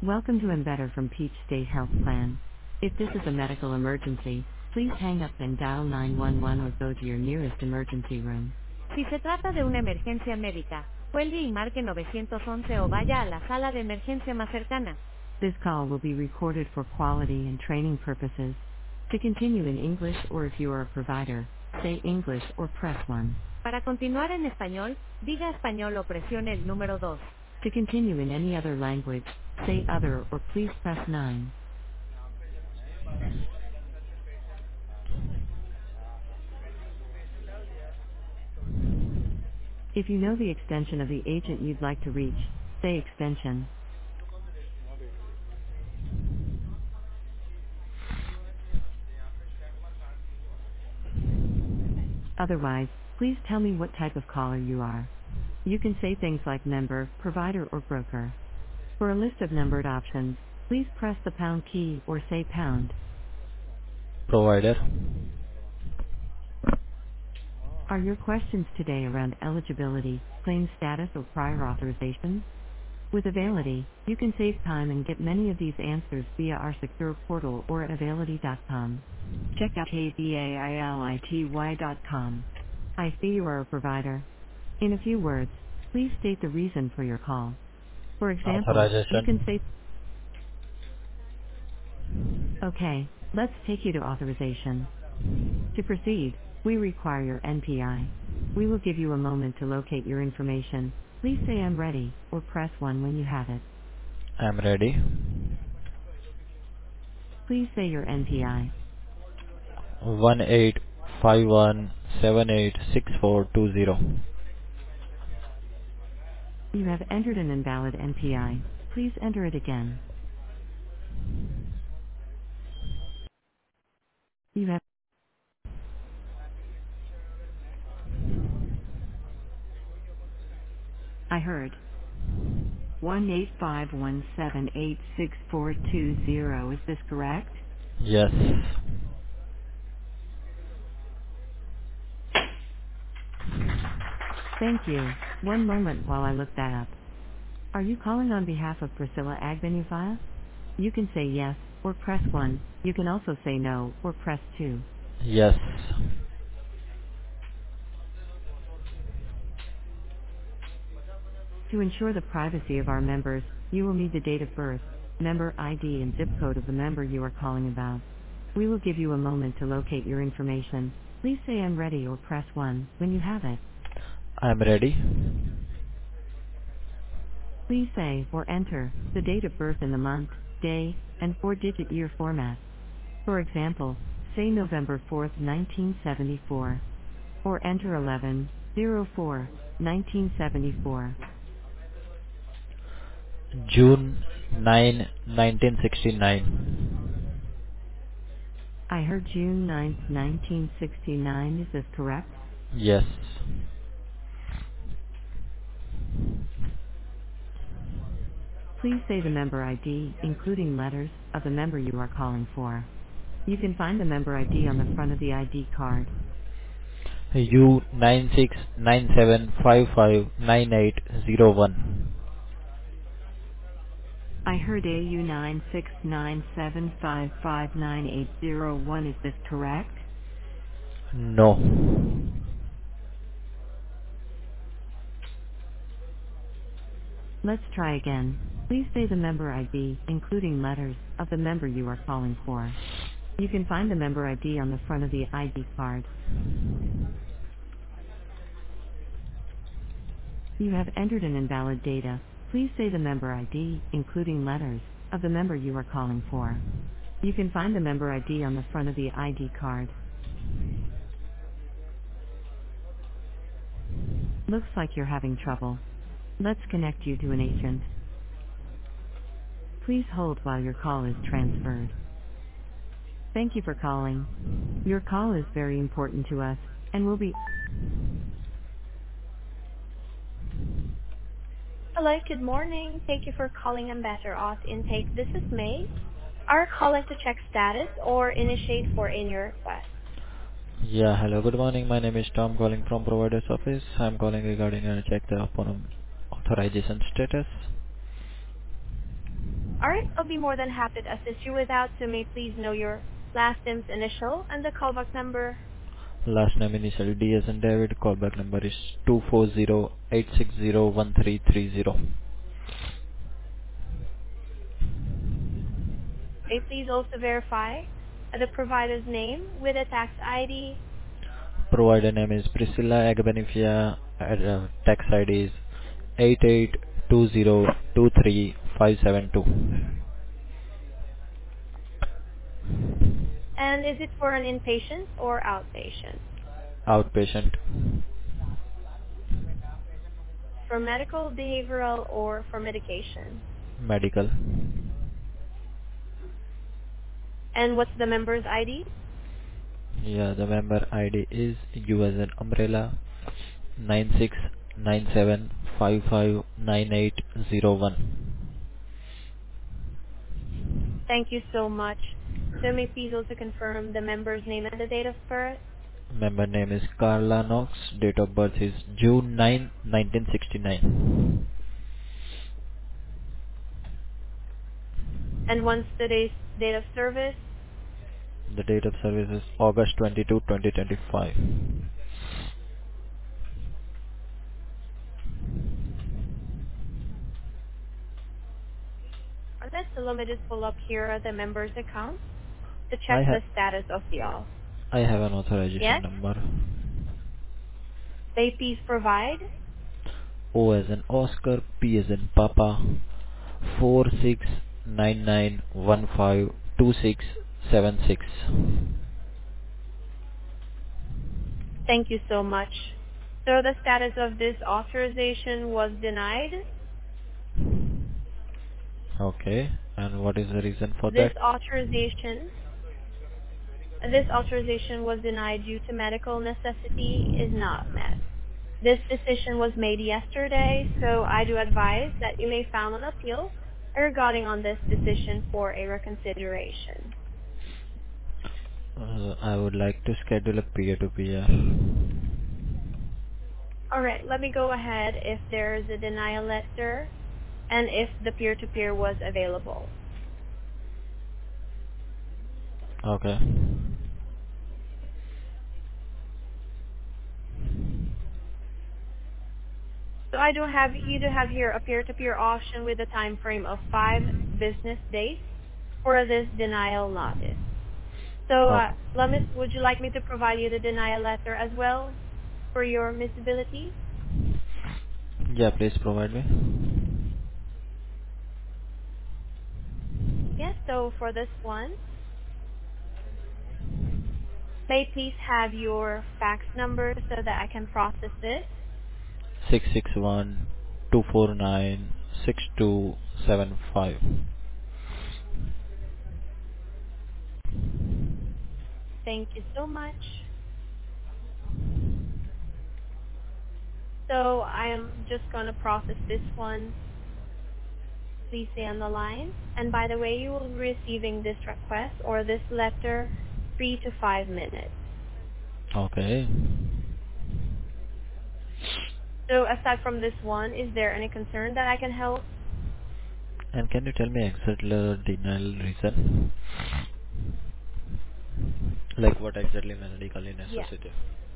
Welcome to Embedder from Peach State Health Plan. If this is a medical emergency, please hang up and dial 911 or go to your nearest emergency room. Si se trata de una emergencia médica, cuelgue y marque 911 o vaya a la sala de emergencia más cercana. This call will be recorded for quality and training purposes. To continue in English or if you are a provider, say English or press 1. Para continuar en español, diga español o presione el número 2. To continue in any other language, say other or please press 9. If you know the extension of the agent you'd like to reach, say extension. Otherwise, please tell me what type of caller you are. You can say things like member, provider, or broker. For a list of numbered options, please press the pound key or say pound. Provider. Are your questions today around eligibility, claim status, or prior authorizations? With Availity, you can save time and get many of these answers via our secure portal or at availity.com. Check out availity.com. I see you are a provider. In a few words, please state the reason for your call. For example, you can Authorization. say, okay, let's take you to authorization. To proceed, we require your NPI. We will give you a moment to locate your information. Please say I'm ready, or press 1 when you have it. I'm ready. Please say your NPI. 1851786420. You have entered an invalid NPI. Please enter it again. You have, I heard. 18517866420. Is this correct? Yes. Thank you. One moment while I look that up. Are you calling on behalf of Priscilla Agbenufia? You can say yes, or press 1. You can also say no, or press 2. Yes. To ensure the privacy of our members, you will need the date of birth, member ID and zip code of the member you are calling about. We will give you a moment to locate your information. Please say I'm ready or press 1 when you have it. I'm ready. Please say or enter the date of birth in the month, day, and 4-digit year format. For example, say November 4th, 1974. Or enter 11/04/1974. June 9, 1969. I heard June 9th, 1969. Is this correct? Yes. Please say the member ID, including letters, of the member you are calling for. You can find the member ID on the front of the ID card. U9697559801. I heard AU96975599801. Is this correct? No. Let's try again. Please say the member ID, including letters, of the member you are calling for. You can find the member ID on the front of the ID card. You have entered an invalid data. Please say the member ID, including letters, of the member you are calling for. You can find the member ID on the front of the ID card. Looks like you're having trouble. Let's connect you to an agent. Please hold while your call is transferred. Thank you for calling. Your call is very important to us, and will be... Hello, good morning. Thank you for calling Ambassador Auth Intake. This is May. Are calling to check status or initiate for any request. Yeah, hello, good morning. My name is Tom calling from provider's office. I'm calling regarding check the upon authorization status. Alright, I'll be more than happy to assist you with that, so may I please know your last name's initial and the callback number. Last name initial D as in David. Callback number is 240-860-1330. May I please also verify the provider's name with a tax ID. Provider name is Priscilla Agbenifia. Tax ID is 8820235572. And is it for an inpatient or outpatient? Outpatient. For medical, behavioral, or for medication? Medical. And what's the member's ID? Yeah, the member ID is U as an umbrella 9697559801. Thank you so much. So may I please also confirm the member's name and the date of birth? Member name is Carla Knox. Date of birth is June 9, 1969. And once today's date of service? The date of service is August 22, 2025. Alright, so let me just pull up here the member's account to I check the have status of the auth. I have an authorization Yes? number. May I please provide? O as in Oscar, P as in Papa, 4699152676. Thank you so much. So the status of this authorization was denied. Okay, and what is the reason for This that? authorization This authorization was denied due to medical necessity is not met. This decision was made yesterday, so I do advise that you may file an appeal regarding on this decision for a reconsideration. I would like to schedule a peer-to-peer. Alright, let me go ahead if there is a denial letter and if the peer-to-peer was available. Okay. So you do have here a peer-to-peer option with a time frame of 5 business days for this denial notice. So, Okay. would you like me to provide you the denial letter as well for your missability? Yeah, please provide me. Yes, so for this one, may I please have your fax number so that I can process this? 661-249-6275. Thank you so much. So I am just going to process this one. Please stay on the line. And by the way, you will be receiving this request or this letter 3 to 5 minutes. Okay. So aside from this one, is there any concern that I can help? And can you tell me exactly the denial reason? Like what exactly medically Yes. necessity?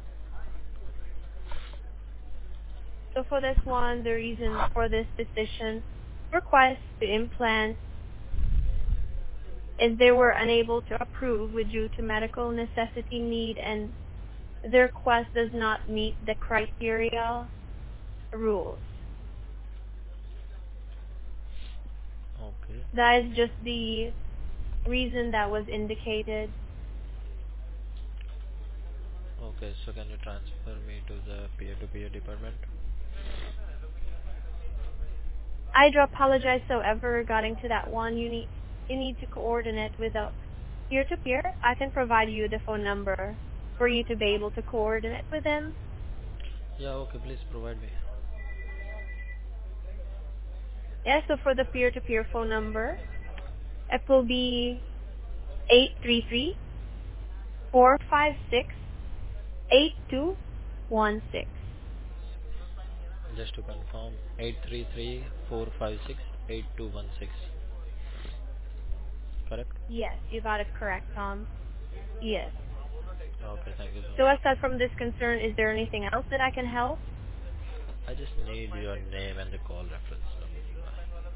So for this one, the reason for this decision request to implant is they were unable to approve due to medical necessity need and the request does not meet the criteria rules. Okay. That is just the reason that was indicated. Okay, so can you transfer me to the peer-to-peer department? I do apologize, however, regarding to that one, you need to coordinate with a peer-to-peer. I can provide you the phone number for you to be able to coordinate with them. Yeah, okay, please provide me. Yes, so for the peer-to-peer phone number, it will be 833-456-8216. Just to confirm, 833-456-8216. correct? Yes, you got it correct, Tom. Yes. Okay, thank you so So much. aside from this concern, is there anything else that I can help? I just need your name and the call reference number.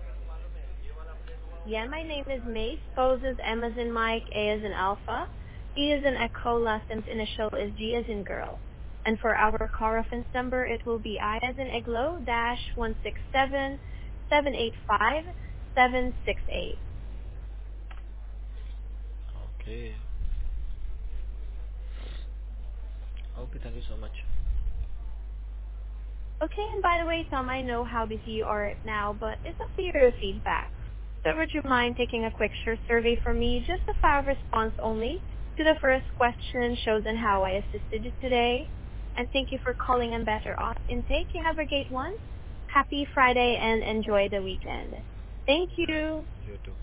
Yeah, my name is May. Spose is M as in Mike, A as in Alpha, E as in Echo, last name's initial is G as in girl. And for our call reference number, it will be I as in Iglo dash 167-785-768. Okay. Okay, thank you so much. Okay, and by the way, Tom, I know how busy you are right now, but it's up to your feedback. So would you mind taking a quick short survey for me, just a 5 response only, to the first question shows on how I assisted you today? And thank you for calling and Better Off Intake. You have a great one. Happy Friday and enjoy the weekend. Thank you. You too.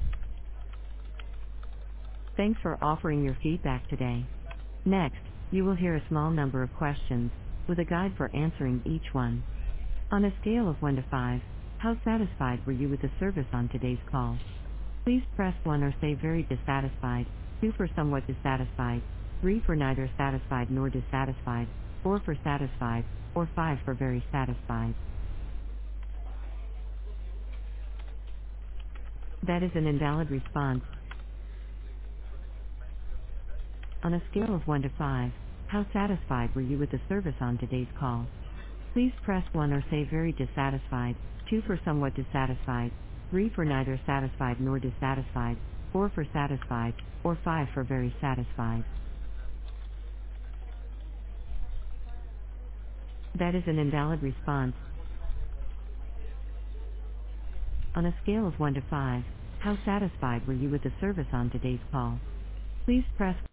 Thanks for offering your feedback today. Next, you will hear a small number of questions, with a guide for answering each one. On a scale of 1 to 5, how satisfied were you with the service on today's call? Please press 1 or say very dissatisfied, 2 for somewhat dissatisfied, 3 for neither satisfied nor dissatisfied, 4 for satisfied, or 5 for very satisfied. That is an invalid response. On a scale of 1 to 5, how satisfied were you with the service on today's call? Please press 1 or say very dissatisfied, 2 for somewhat dissatisfied, 3 for neither satisfied nor dissatisfied, 4 for satisfied, or 5 for very satisfied. That is an invalid response. On a scale of 1 to 5, how satisfied were you with the service on today's call? Please press